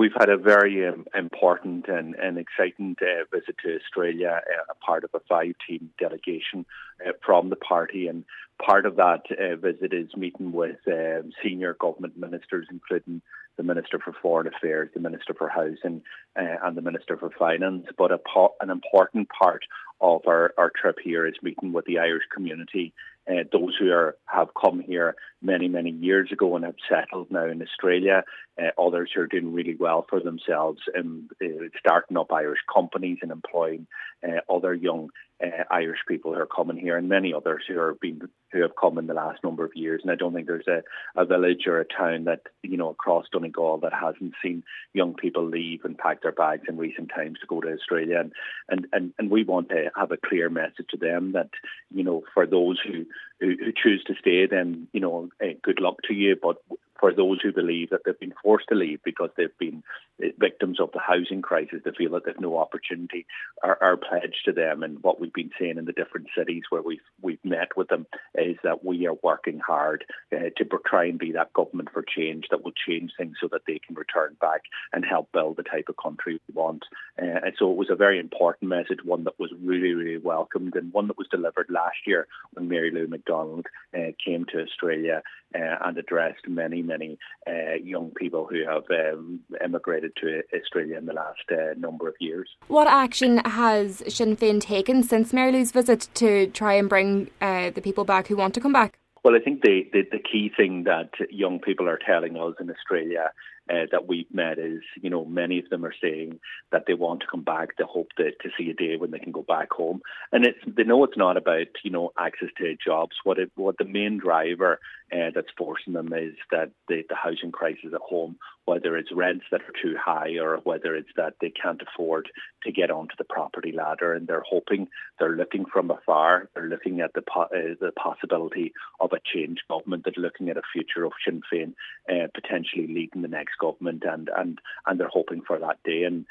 we've had a very important and exciting visit to Australia, a part of a 5-team delegation from the party. And part of that visit is meeting with senior government ministers, including the Minister for Foreign Affairs, the Minister for Housing and the Minister for Finance. But an important part of our trip here is meeting with the Irish community, those who have come here many, many years ago and have settled now in Australia, others who are doing really well for themselves and starting up Irish companies and employing other young Irish people who are coming here, and many others who have come in the last number of years. And I don't think there's a village or a town that, across Donegal that hasn't seen young people leave and pack their bags in recent times to go to Australia. And we want to have a clear message to them that, for those who choose to stay, then, good luck to you. But for those who believe that they've been forced to leave because they've been victims of the housing crisis, they feel that there's no opportunity, our pledge to them and what we've been saying in the different cities where we've met with them is that we are working hard to try and be that government for change that will change things so that they can return back and help build the type of country we want. And so it was a very important message, one that was really, really welcomed, and one that was delivered last year when Mary Lou McDonald came to Australia and addressed many young people who have emigrated to Australia in the last number of years. What action has Sinn Féin taken since Mary Lou's visit to try and bring the people back who want to come back? Well, I think the key thing that young people are telling us in Australia that we've met is, many of them are saying that they want to come back. They hope to see a day when they can go back home. And they know it's not about, access to jobs. What the main driver that's forcing them is that the housing crisis at home, whether it's rents that are too high or whether it's that they can't afford to get onto the property ladder, and they're looking from afar. They're looking at the possibility of a changed government. They're looking at a future of Sinn Féin potentially leading the next government, and they're hoping for that day. And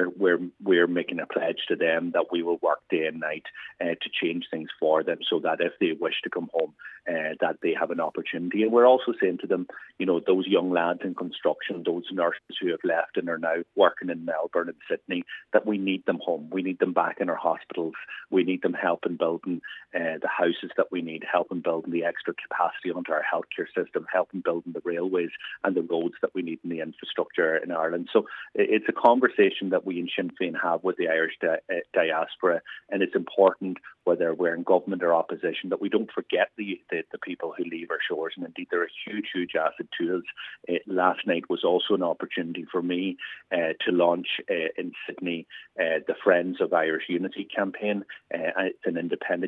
we're making a pledge to them that we will work day and night to change things for them, so that if they wish to come home, that they have an opportunity. And we're also saying to them, those young lads in construction, those nurses who have left and are now working in Melbourne and Sydney, that we need them home. We need them back in our hospitals. We need them help in building the houses that we need, help in building the extra capacity onto our healthcare system, help in building the railways and the roads that we need in the infrastructure in Ireland. So it's a conversation that we in Sinn Féin have with the Irish diaspora, and it's important, whether we're in government or opposition, that we don't forget the people who leave our shores. And indeed, they're a huge asset to us. Last night was also an opportunity for me to launch in Sydney the Friends of Irish Unity campaign. It's an independent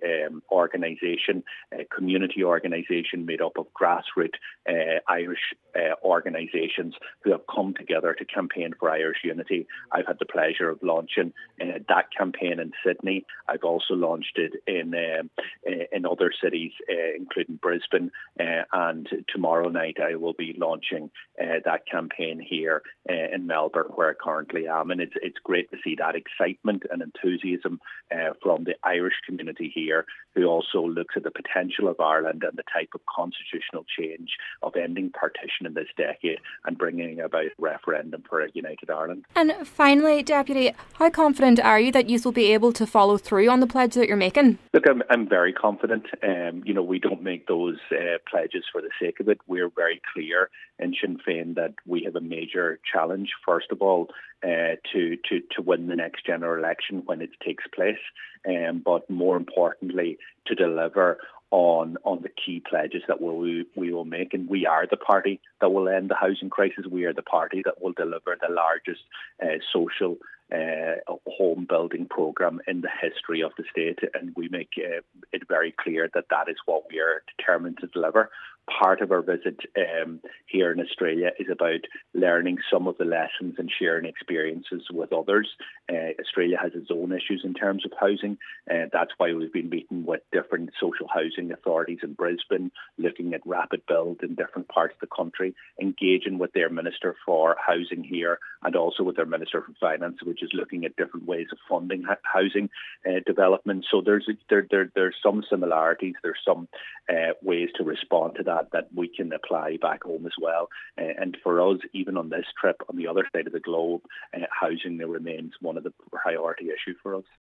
organisation, a community organisation made up of grassroots Irish organisations who have come together to campaign for Irish unity. I've had the pleasure of launching that campaign in Sydney. I've also launched it in other cities, including Brisbane, and tomorrow night I will be launching that campaign here in Melbourne, where I currently am. And it's great to see that excitement and enthusiasm from the Irish community here, who also looks at the potential of Ireland and the type of constitutional change of ending partition in this decade and bringing about a referendum for a united Ireland. And finally, Deputy, how confident are you that you will be able to follow through on the pledge that you're making? Look, I'm very confident. We don't make those pledges for the sake of it. We're very clear in Sinn Féin that we have a major challenge, first of all, to win the next general election when it takes place, but more importantly, to deliver on the key pledges that we will make. And we are the party that will end the housing crisis. We are the party that will deliver the largest social home building programme in the history of the state, and we make it very clear that is what we are determined to deliver. Part of our visit here in Australia is about learning some of the lessons and sharing experiences with others. Australia has its own issues in terms of housing. That's why we've been meeting with different social housing authorities in Brisbane, looking at rapid build in different parts of the country, engaging with their Minister for Housing here and also with their Minister for Finance, which is looking at different ways of funding housing development. So there's some similarities, there's some ways to respond to that. that we can apply back home as well. And for us, even on this trip, on the other side of the globe, housing remains one of the priority issues for us.